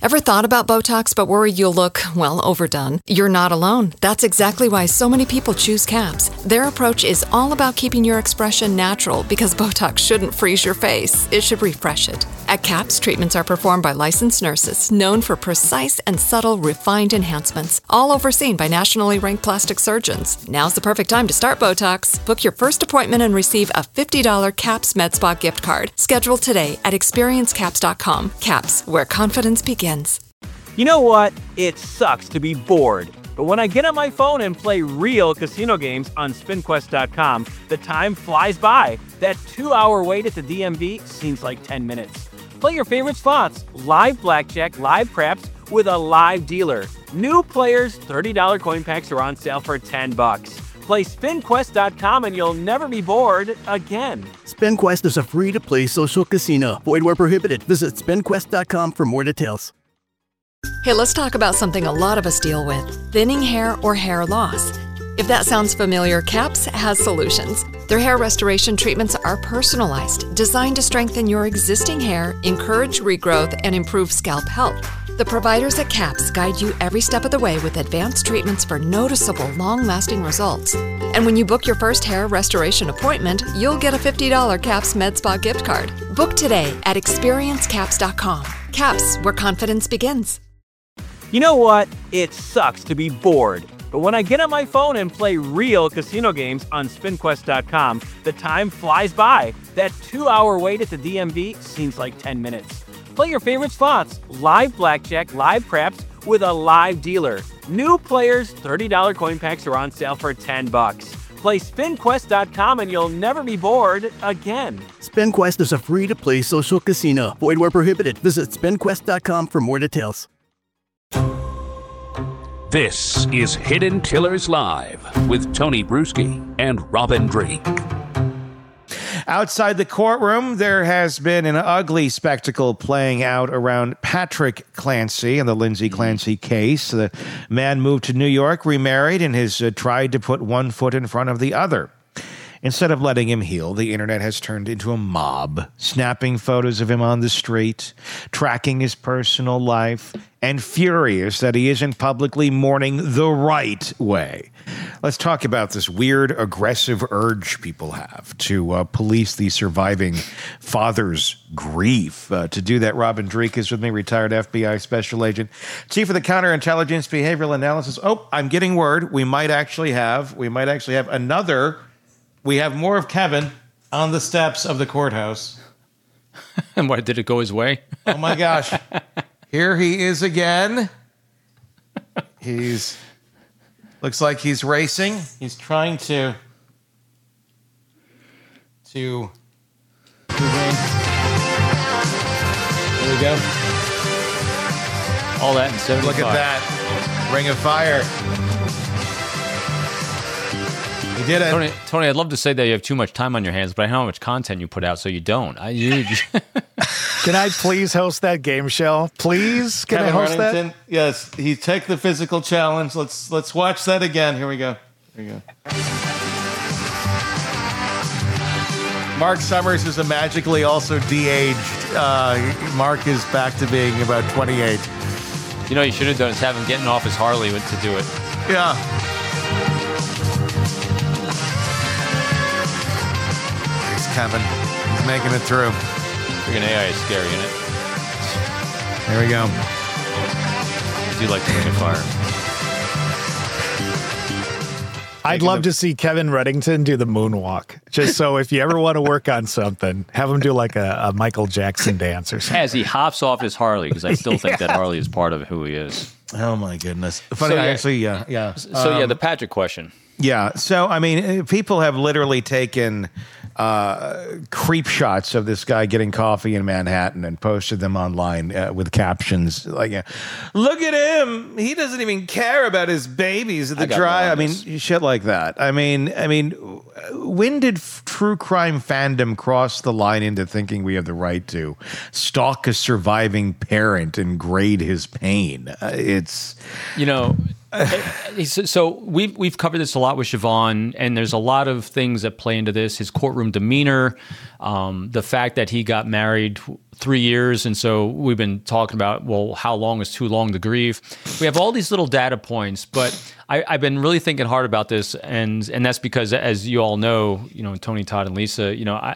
Ever thought about Botox but worried you'll look, well, overdone? You're not alone. That's exactly why so many people choose CAPS. Their approach is all about keeping your expression natural because Botox shouldn't freeze your face. It should refresh it. At CAPS, treatments are performed by licensed nurses known for precise and subtle refined enhancements, all overseen by nationally ranked plastic surgeons. Now's the perfect time to start Botox. Book your first appointment and receive a $50 CAPS MedSpa gift card. Schedule today at experiencecaps.com. CAPS, where confidence begins. You know what? It sucks to be bored. But when I get on my phone and play real casino games on SpinQuest.com, the time flies by. That 2-hour wait at the DMV seems like 10 minutes. Play your favorite slots, live blackjack, live craps, with a live dealer. New players, $30 coin packs are on sale for $10. Play SpinQuest.com and you'll never be bored again. SpinQuest is a free-to-play social casino. Void where prohibited. Visit SpinQuest.com for more details. Hey, let's talk about something a lot of us deal with, thinning hair or hair loss. If that sounds familiar, CAPS has solutions. Their hair restoration treatments are personalized, designed to strengthen your existing hair, encourage regrowth, and improve scalp health. The providers at CAPS guide you every step of the way with advanced treatments for noticeable, long-lasting results. And when you book your first hair restoration appointment, you'll get a $50 CAPS MedSpa gift card. Book today at experiencecaps.com. CAPS, where confidence begins. You know what? It sucks to be bored. But when I get on my phone and play real casino games on SpinQuest.com, the time flies by. That 2-hour wait at the DMV seems like 10 minutes. Play your favorite slots, live blackjack, live craps, with a live dealer. New players, $30 coin packs are on sale for $10. Play SpinQuest.com and you'll never be bored again. SpinQuest is a free-to-play social casino. Void where prohibited. Visit SpinQuest.com for more details. This is Hidden Killers Live with Tony Bruschi and Robin Drake. Outside the courtroom, there has been an ugly spectacle playing out around Patrick Clancy and the Lindsay Clancy case. The man moved to New York, remarried, and has tried to put one foot in front of the other. Instead of letting him heal, the internet has turned into a mob, snapping photos of him on the street, tracking his personal life, and furious that he isn't publicly mourning the right way. Let's talk about this weird, aggressive urge people have to police the surviving father's grief. To do that, Robin Drake is with me, retired FBI special agent, chief of the counterintelligence behavioral analysis. Oh, I'm getting word. We might actually have another. We have more of Kevin on the steps of the courthouse. And why did it go his way? Oh my gosh. Here he is again. Looks like he's racing. He's trying to move in. There we go. All that in 75. Look at that. Ring of fire. He did it. Tony, I'd love to say that you have too much time on your hands, but I know how much content you put out, so you don't. Can I please host that game show? Please? Can Kevin I host Remington? that? Yes. He took the physical challenge. Let's watch that again. Here we go. Mark Summers is a magically also de-aged. Mark is back to being about 28. You know what you should have done is have him getting off his Harley to do it. Yeah. There's Kevin. He's making it through. Freaking AI is scary, isn't it? There we go. I do like the Ring of Fire. I'd love to see Kevin Reddington do the moonwalk. Just so if you ever want to work on something, have him do like a Michael Jackson dance or something. As he hops off his Harley, because I still think that Harley is part of who he is. Oh my goodness. Funny, So, yeah. actually, yeah. So, the Patrick question. Yeah. So, I mean, people have literally taken creep shots of this guy getting coffee in Manhattan and posted them online with captions like, "Look at him! He doesn't even care about his babies at the dry." I mean, shit like that. I mean, when did true crime fandom cross the line into thinking we have the right to stalk a surviving parent and grade his pain? It's So we've covered this a lot with Siobhan, and there's a lot of things that play into this. His courtroom demeanor, the fact that he got married 3 years, and so we've been talking about, well, how long is too long to grieve? We have all these little data points, but I've been really thinking hard about this, and that's because, as you all know, Tony, Todd, and Lisa,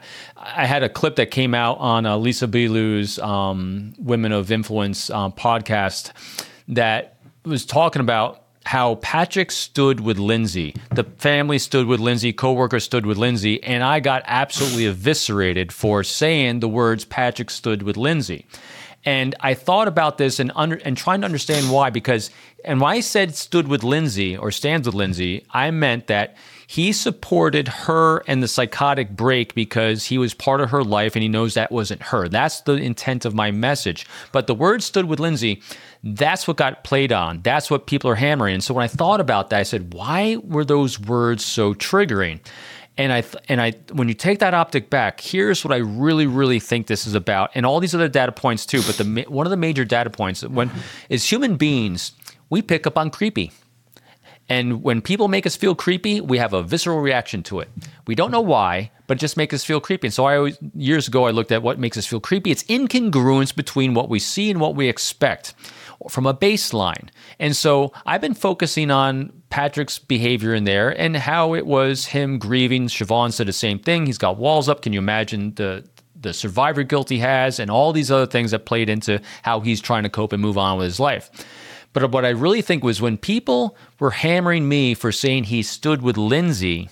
I had a clip that came out on Lisa Bilu's Women of Influence podcast that was talking about how Patrick stood with Lindsay. The family stood with Lindsay, coworkers stood with Lindsay, and I got absolutely eviscerated for saying the words Patrick stood with Lindsay. And I thought about this and trying to understand why, and when I said stood with Lindsay or stands with Lindsay, I meant that he supported her and the psychotic break because he was part of her life and he knows that wasn't her. That's the intent of my message. But the word stood with Lindsay, that's what got played on. That's what people are hammering. And so when I thought about that, I said, why were those words so triggering? And I, when you take that optic back, here's what I really, really think this is about, and all these other data points too. But one of the major data points is human beings, we pick up on creepy. And when people make us feel creepy, we have a visceral reaction to it. We don't know why, but it just makes us feel creepy. And so years ago, I looked at what makes us feel creepy. It's incongruence between what we see and what we expect from a baseline. And so I've been focusing on Patrick's behavior in there and how it was him grieving. Siobhan said the same thing. He's got walls up. Can you imagine the survivor guilt he has and all these other things that played into how he's trying to cope and move on with his life? But what I really think was when people were hammering me for saying he stood with Lindsay,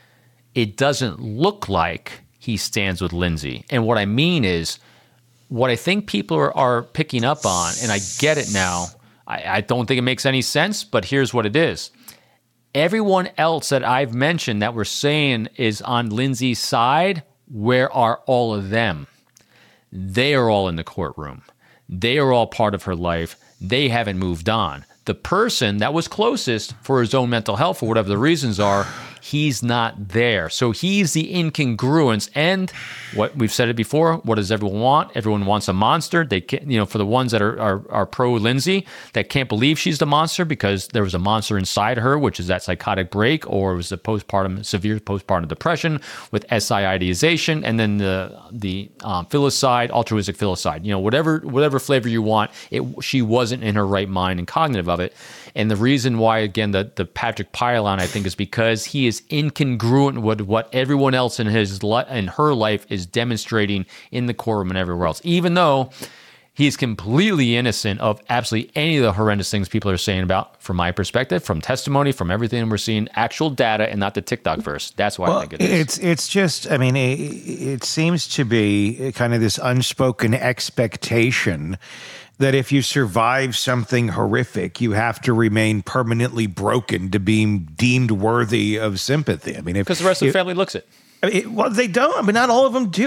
it doesn't look like he stands with Lindsay. And what I mean is, what I think people are picking up on, and I get it now, I don't think it makes any sense, but here's what it is. Everyone else that I've mentioned that we're saying is on Lindsay's side, where are all of them? They are all in the courtroom. They are all part of her life. They haven't moved on. The person that was closest for his own mental health, for whatever the reasons are, he's not there. So he's the incongruence. And what we've said it before, what does everyone want? Everyone wants a monster. They can't, for the ones that are pro Lindsay, that can't believe she's the monster because there was a monster inside her, which is that psychotic break, or it was a severe postpartum depression with SI ideation, and then the filicide, altruistic filicide. Whatever flavor you want. She wasn't in her right mind and cognitive of it. And the reason why, again, the Patrick pile-on, I think, is because he is incongruent with what everyone else in her life is demonstrating in the courtroom and everywhere else, even though he's completely innocent of absolutely any of the horrendous things people are saying about, from my perspective, from testimony, from everything we're seeing, actual data, and not the TikTok verse. That's why I think it is. It's just, it seems to be kind of this unspoken expectation that if you survive something horrific, you have to remain permanently broken to be deemed worthy of sympathy. Because the rest of the family looks it. Well, they don't. Not all of them do.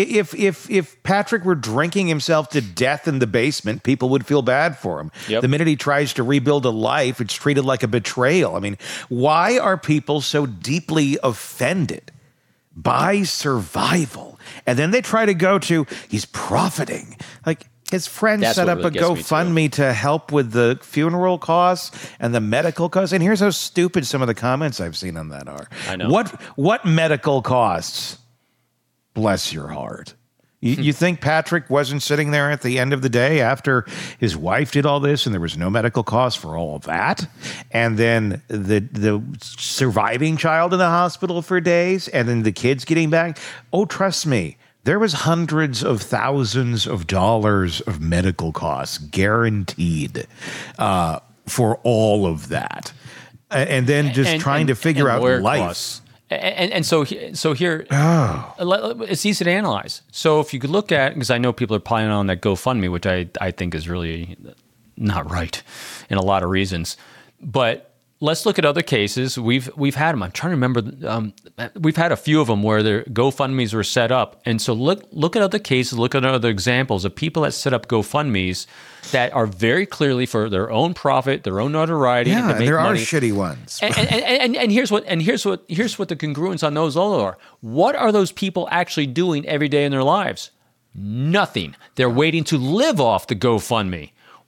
If Patrick were drinking himself to death in the basement, people would feel bad for him. Yep. The minute he tries to rebuild a life, it's treated like a betrayal. Why are people so deeply offended by survival? And then they try to go to, he's profiting. His friends set up a GoFundMe to help with the funeral costs and the medical costs. And here's how stupid some of the comments I've seen on that are. I know. What medical costs? Bless your heart. You think Patrick wasn't sitting there at the end of the day after his wife did all this and there was no medical cost for all of that? And then the surviving child in the hospital for days and then the kids getting back? Oh, trust me. There was hundreds of thousands of dollars of medical costs guaranteed for all of that. And then trying to figure out life. Costs. And so here, it's easy to analyze. So if you could look at, because I know people are piling on that GoFundMe, which I think is really not right in a lot of reasons, but let's look at other cases. We've had them. I'm trying to remember. We've had a few of them where their GoFundMes were set up. And so look at other cases, look at other examples of people that set up GoFundMes that are very clearly for their own profit, their own notoriety. Yeah, and to make there money. Are shitty ones. And here's what the congruence on those all are. What are those people actually doing every day in their lives? Nothing. They're waiting to live off the GoFundMe.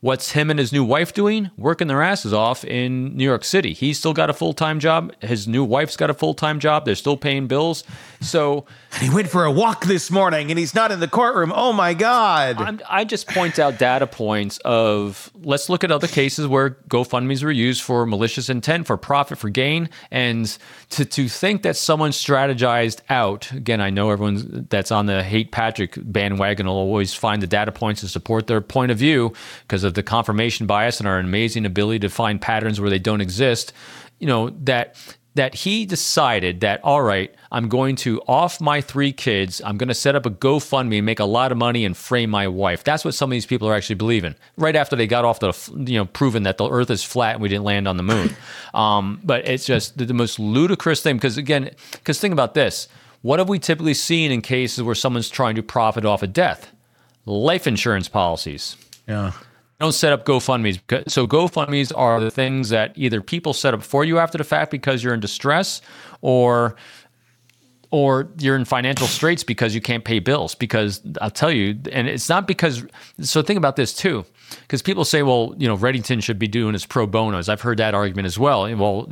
What's him and his new wife doing? Working their asses off in New York City. He's still got a full-time job. His new wife's got a full-time job. They're still paying bills. So he went for a walk this morning and he's not in the courtroom. Oh my God. I just point out data points of, let's look at other cases where GoFundMes were used for malicious intent, for profit, for gain. And to think that someone strategized out, again, I know everyone that's on the hate Patrick bandwagon will always find the data points to support their point of view because of the confirmation bias and our amazing ability to find patterns where they don't exist, that he decided that, all right, I'm going to off my 3 kids, I'm going to set up a GoFundMe and make a lot of money and frame my wife. That's what some of these people are actually believing. Right after they got off proven that the earth is flat and we didn't land on the moon. But it's just the most ludicrous thing because think about this. What have we typically seen in cases where someone's trying to profit off a death? Life insurance policies. Yeah. Don't set up GoFundMes. So GoFundMes are the things that either people set up for you after the fact because you're in distress or you're in financial straits because you can't pay bills. Because I'll tell you, and it's not because, so think about this too, because people say, well, Reddington should be doing his pro bonos. I've heard that argument as well. Well,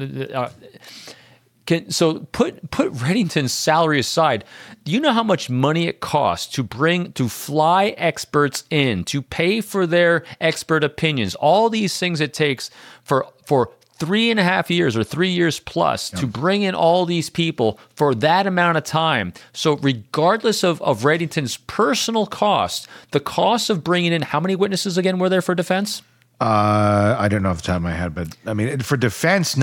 so put Reddington's salary aside. Do you know how much money it costs to fly experts in, to pay for their expert opinions? All these things it takes for 3.5 years or 3 years plus to bring in all these people for that amount of time. So regardless of Reddington's personal cost, the cost of bringing in, how many witnesses again were there for defense? I don't know off the top of my head, but I mean, for defense,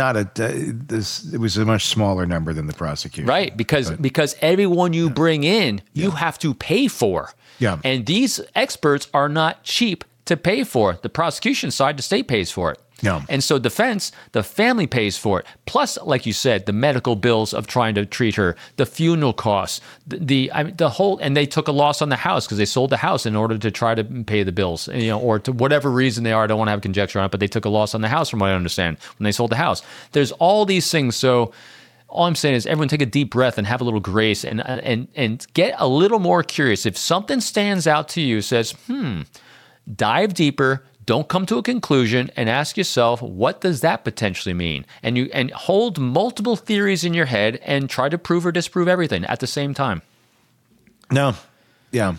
it was a much smaller number than the prosecution. Right, because everyone you bring in, you have to pay for. Yeah. And these experts are not cheap to pay for. The prosecution side, the state pays for it. Yeah. And so defense, the family pays for it. Plus, like you said, the medical bills of trying to treat her, the funeral costs, the whole, and they took a loss on the house because they sold the house in order to try to pay the bills, or to whatever reason they are. I don't want to have conjecture on it, but they took a loss on the house from what I understand when they sold the house. There's all these things. So all I'm saying is everyone take a deep breath and have a little grace and get a little more curious. If something stands out to you, says, dive deeper. Don't come to a conclusion and ask yourself, what does that potentially mean? And hold multiple theories in your head and try to prove or disprove everything at the same time. No, yeah,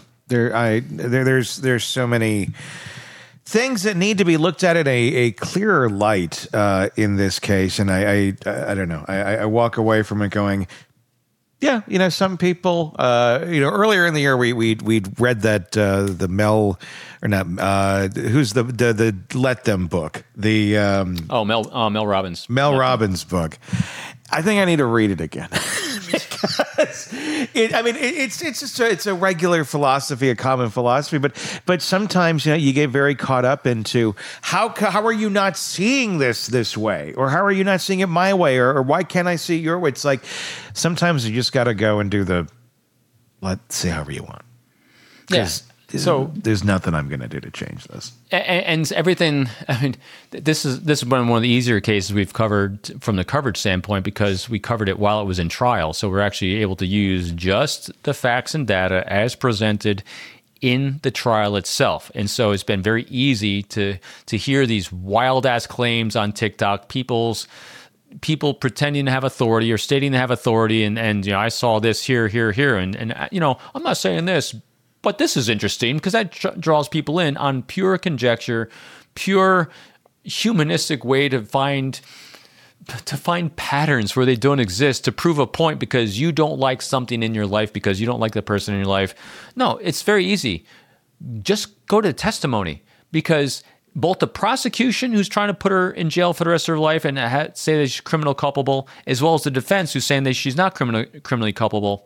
there's so many things that need to be looked at in a clearer light in this case, and I don't know. I walk away from it going, yeah, some people, earlier in the year we'd read that the Mel, or not, who's the Let Them book, the Mel Robbins. Mel Robbins book. I think I need to read it again. Because it's a regular philosophy, a common philosophy, but sometimes you get very caught up into how are you not seeing this way, or how are you not seeing it my way, or why can't I see it your way? It's like sometimes you just got to go and do let's see however you want. Yes. So there's nothing I'm going to do to change this. And everything. I mean, this is one of the easier cases we've covered from the coverage standpoint because we covered it while it was in trial. So we're actually able to use just the facts and data as presented in the trial itself. And so it's been very easy to hear these wild ass claims on TikTok. People pretending to have authority or stating they have authority, and I saw this here, and I'm not saying this. But this is interesting because that draws people in on pure conjecture, pure humanistic way to find patterns where they don't exist, to prove a point because you don't like something in your life, because you don't like the person in your life. No, it's very easy. Just go to the testimony, because both the prosecution, who's trying to put her in jail for the rest of her life and say that she's criminal culpable, as well as the defense, who's saying that she's not criminally culpable,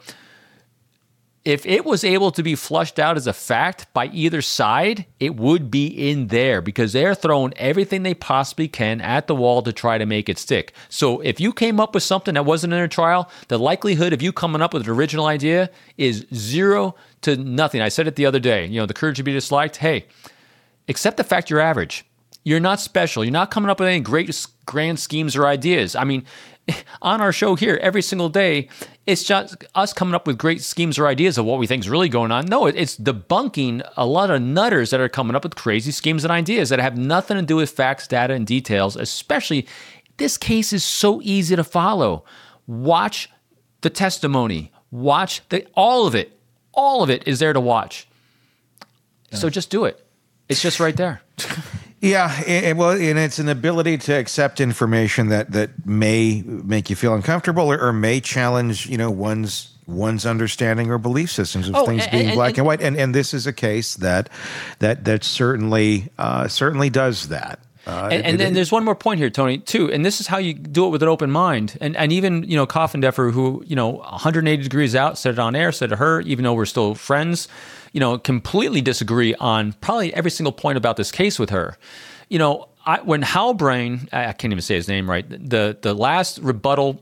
if it was able to be flushed out as a fact by either side, it would be in there because they're throwing everything they possibly can at the wall to try to make it stick. So if you came up with something that wasn't in a trial, the likelihood of you coming up with an original idea is 0 to nothing. I said it the other day, the courage to be disliked. Hey, accept the fact you're average. You're not special. You're not coming up with any great grand schemes or ideas. I mean, on our show here, every single day, it's just us coming up with great schemes or ideas of what we think is really going on. No, it's debunking a lot of nutters that are coming up with crazy schemes and ideas that have nothing to do with facts, data, and details. Especially, this case is so easy to follow. Watch the testimony. Watch all of it. All of it is there to watch. So just do it. It's just right there. Yeah, and it's an ability to accept information that may make you feel uncomfortable or may challenge, one's understanding or belief systems of things being black and white. And this is a case that certainly does that. And then there's one more point here, Tony, too, and this is how you do it with an open mind. And even, Coffindeffer, who, 180 degrees out, said it on air, said to her, even though we're still friends, completely disagree on probably every single point about this case with her. When Halbrain, I can't even say his name right, the last rebuttal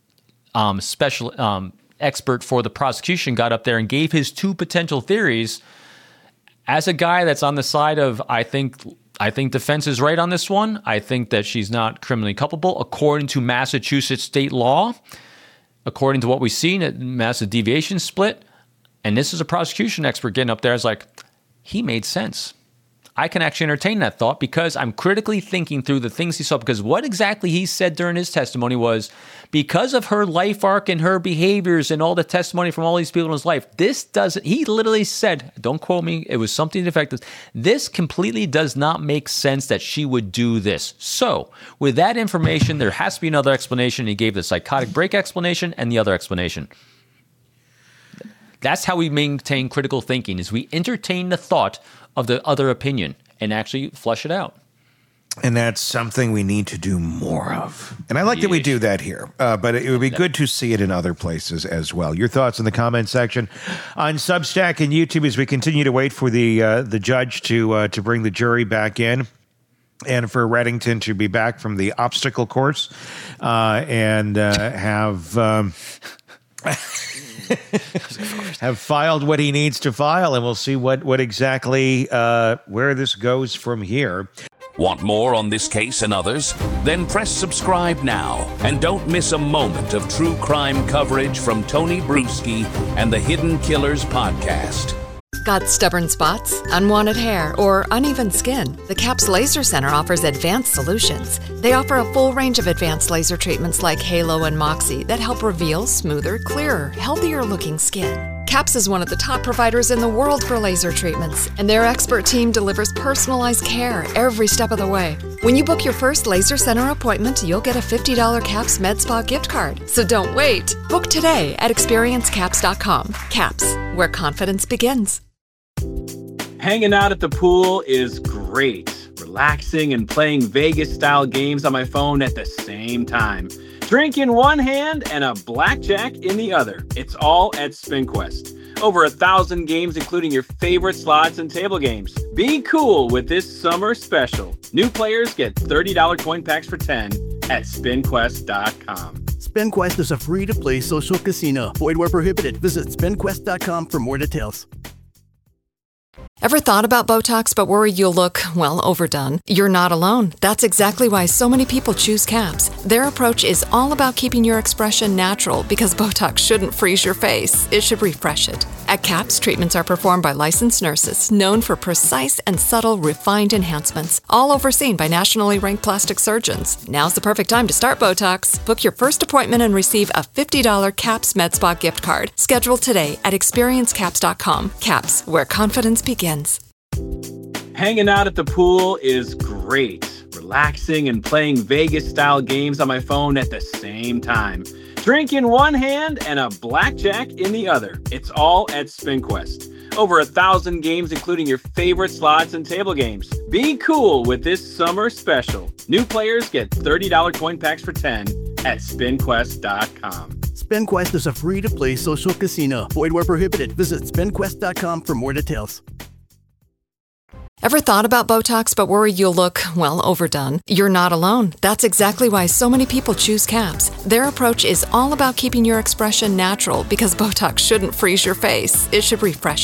special expert for the prosecution got up there and gave his two potential theories. As a guy that's on the side of, I think defense is right on this one. I think that she's not criminally culpable according to Massachusetts state law, according to what we've seen at massive deviation split. And this is a prosecution expert getting up there. It's like, he made sense. I can actually entertain that thought because I'm critically thinking through the things he saw. Because what exactly he said during his testimony was, because of her life arc and her behaviors and all the testimony from all these people in his life, he literally said, don't quote me, it was something to the effect of, this completely does not make sense that she would do this. So with that information, there has to be another explanation. He gave the psychotic break explanation and the other explanation. That's how we maintain critical thinking, is we entertain the thought of the other opinion and actually flush it out. And that's something we need to do more of. And I like that we do that here, but it would be good to see it in other places as well. Your thoughts in the comment section on Substack and YouTube as we continue to wait for the judge to bring the jury back in. And for Reddington to be back from the obstacle course and have filed what he needs to file, and we'll see what exactly where this goes from here. Want more on this case and others? Then press subscribe now and don't miss a moment of true crime coverage from Tony Bruschi and the Hidden Killers podcast. Got stubborn spots, unwanted hair, or uneven skin? The CAPS Laser Center offers advanced solutions. They offer a full range of advanced laser treatments like Halo and Moxie that help reveal smoother, clearer, healthier-looking skin. CAPS is one of the top providers in the world for laser treatments, and their expert team delivers personalized care every step of the way. When you book your first Laser Center appointment, you'll get a $50 CAPS MedSpa gift card. So don't wait. Book today at experiencecaps.com. CAPS, where confidence begins. Hanging out at the pool is great. Relaxing and playing Vegas-style games on my phone at the same time. Drink in one hand and a blackjack in the other. It's all at SpinQuest. Over 1,000 games, including your favorite slots and table games. Be cool with this summer special. New players get $30 coin packs for 10 at SpinQuest.com. SpinQuest is a free-to-play social casino. Void where prohibited. Visit SpinQuest.com for more details. Ever thought about Botox but worried you'll look, well, overdone? You're not alone. That's exactly why so many people choose CAPS. Their approach is all about keeping your expression natural because Botox shouldn't freeze your face. It should refresh it. At CAPS, treatments are performed by licensed nurses known for precise and subtle refined enhancements, all overseen by nationally ranked plastic surgeons. Now's the perfect time to start Botox. Book your first appointment and receive a $50 CAPS MedSpa gift card. Schedule today at experiencecaps.com. CAPS, where confidence begins. Hanging out at the pool is great. Relaxing and playing Vegas-style games on my phone at the same time. Drink in one hand and a blackjack in the other. It's all at SpinQuest. Over 1,000 games, including your favorite slots and table games. Be cool with this summer special. New players get $30 coin packs for 10 at SpinQuest.com. SpinQuest is a free-to-play social casino. Void where prohibited. Visit SpinQuest.com for more details. Ever thought about Botox but worried you'll look, well, overdone? You're not alone. That's exactly why so many people choose CAPS. Their approach is all about keeping your expression natural because Botox shouldn't freeze your face. It should refresh it.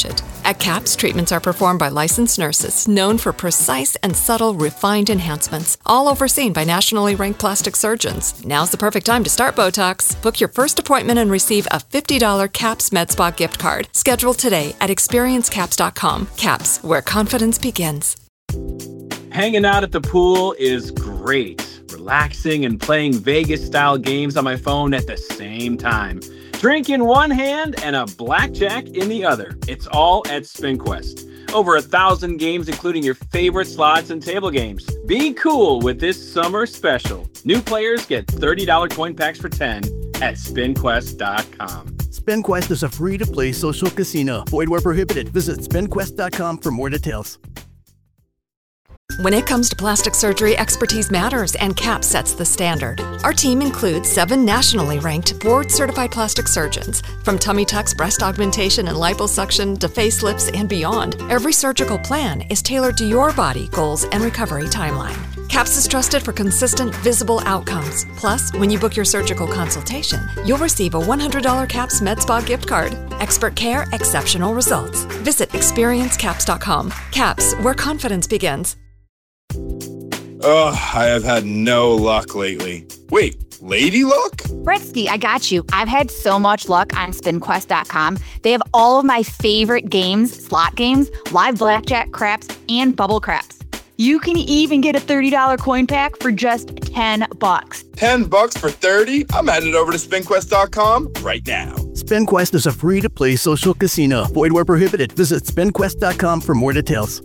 At CAPS, treatments are performed by licensed nurses known for precise and subtle refined enhancements, all overseen by nationally ranked plastic surgeons. Now's the perfect time to start Botox. Book your first appointment and receive a $50 CAPS MedSpa gift card. Schedule today at experiencecaps.com. CAPS, where confidence begins. Hanging out at the pool is great. Relaxing and playing Vegas-style games on my phone at the same time. Drink in one hand and a blackjack in the other. It's all at SpinQuest. Over 1,000 games, including your favorite slots and table games. Be cool with this summer special. New players get $30 coin packs for 10 at SpinQuest.com. SpinQuest is a free-to-play social casino. Void where prohibited. Visit SpinQuest.com for more details. When it comes to plastic surgery, expertise matters, and CAPS sets the standard. Our team includes 7 nationally ranked, board-certified plastic surgeons. From tummy tucks, breast augmentation, and liposuction to facelifts and beyond, every surgical plan is tailored to your body, goals, and recovery timeline. CAPS is trusted for consistent, visible outcomes. Plus, when you book your surgical consultation, you'll receive a $100 CAPS MedSpa gift card. Expert care, exceptional results. Visit experiencecaps.com. CAPS, where confidence begins. Ugh, I have had no luck lately. Wait, lady luck? Britsky, I got you. I've had so much luck on SpinQuest.com. They have all of my favorite games, slot games, live blackjack, craps, and bubble craps. You can even get a $30 coin pack for just $10. $10 for 30? I'm headed over to SpinQuest.com right now. SpinQuest is a free-to-play social casino. Void where prohibited. Visit SpinQuest.com for more details.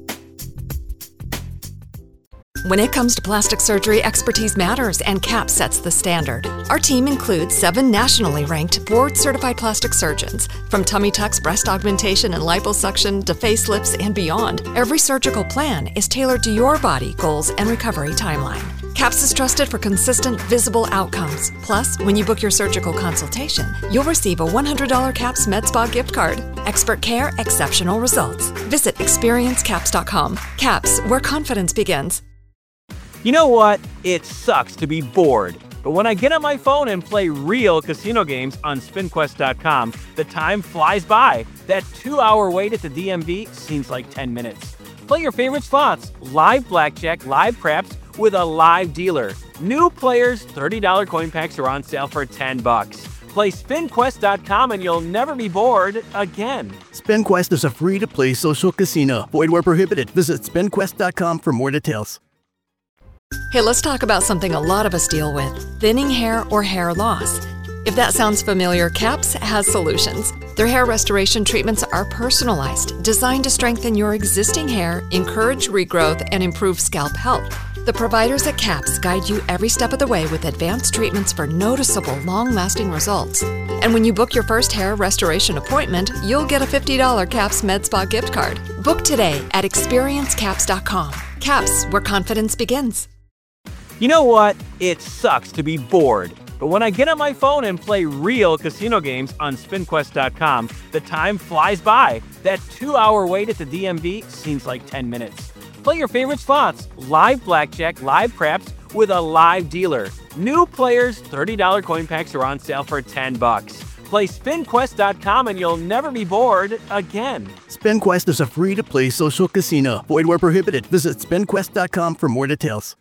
When it comes to plastic surgery, expertise matters, and CAPS sets the standard. Our team includes 7 nationally ranked, board-certified plastic surgeons. From tummy tucks, breast augmentation, and liposuction to facelifts and beyond, every surgical plan is tailored to your body, goals, and recovery timeline. CAPS is trusted for consistent, visible outcomes. Plus, when you book your surgical consultation, you'll receive a $100 CAPS MedSpa gift card. Expert care, exceptional results. Visit experiencecaps.com. CAPS, where confidence begins. You know what? It sucks to be bored. But when I get on my phone and play real casino games on SpinQuest.com, the time flies by. That 2-hour wait at the DMV seems like 10 minutes. Play your favorite slots, live blackjack, live craps, with a live dealer. New players, $30 coin packs are on sale for $10. Play SpinQuest.com and you'll never be bored again. SpinQuest is a free-to-play social casino. Void where prohibited. Visit SpinQuest.com for more details. Hey, let's talk about something a lot of us deal with: thinning hair or hair loss. If that sounds familiar, CAPS has solutions. Their hair restoration treatments are personalized, designed to strengthen your existing hair, encourage regrowth, and improve scalp health. The providers at CAPS guide you every step of the way with advanced treatments for noticeable, long-lasting results. And when you book your first hair restoration appointment, you'll get a $50 CAPS MedSpa gift card. Book today at experiencecaps.com. CAPS, where confidence begins. You know what? It sucks to be bored. But when I get on my phone and play real casino games on SpinQuest.com, the time flies by. That 2-hour wait at the DMV seems like 10 minutes. Play your favorite slots, live blackjack, live craps, with a live dealer. New players, $30 coin packs are on sale for $10. Play SpinQuest.com and you'll never be bored again. SpinQuest is a free-to-play social casino. Void where prohibited. Visit SpinQuest.com for more details.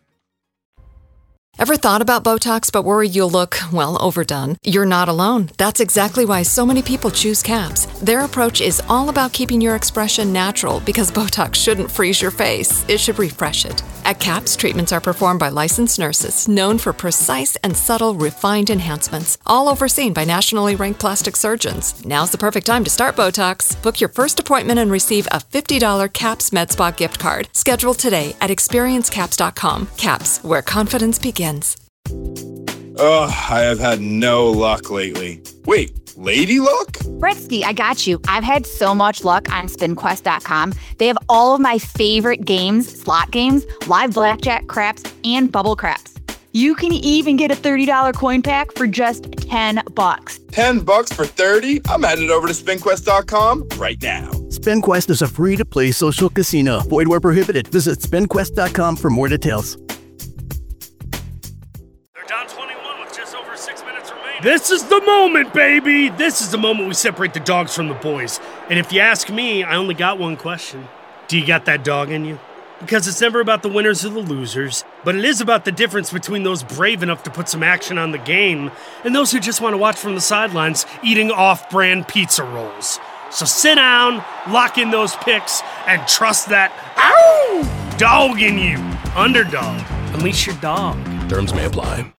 Ever thought about Botox but worried you'll look, well, overdone? You're not alone. That's exactly why so many people choose CAPS. Their approach is all about keeping your expression natural, because Botox shouldn't freeze your face. It should refresh it. At CAPS, treatments are performed by licensed nurses known for precise and subtle refined enhancements, all overseen by nationally ranked plastic surgeons. Now's the perfect time to start Botox. Book your first appointment and receive a $50 CAPS MedSpa gift card. Schedule today at experiencecaps.com. CAPS, where confidence begins. Ugh, I have had no luck lately. Wait, lady luck? Britsky, I got you. I've had so much luck on SpinQuest.com. They have all of my favorite games, slot games, live blackjack, craps, and bubble craps. You can even get a $30 coin pack for just $10. $10 for 30? I'm headed over to SpinQuest.com right now. SpinQuest is a free-to-play social casino. Void where prohibited. Visit SpinQuest.com for more details. This is the moment, baby! This is the moment we separate the dogs from the boys. And if you ask me, I only got one question. Do you got that dog in you? Because it's never about the winners or the losers, but it is about the difference between those brave enough to put some action on the game and those who just want to watch from the sidelines eating off-brand pizza rolls. So sit down, lock in those picks, and trust that dog in you. Underdog. Unleash your dog. Terms may apply.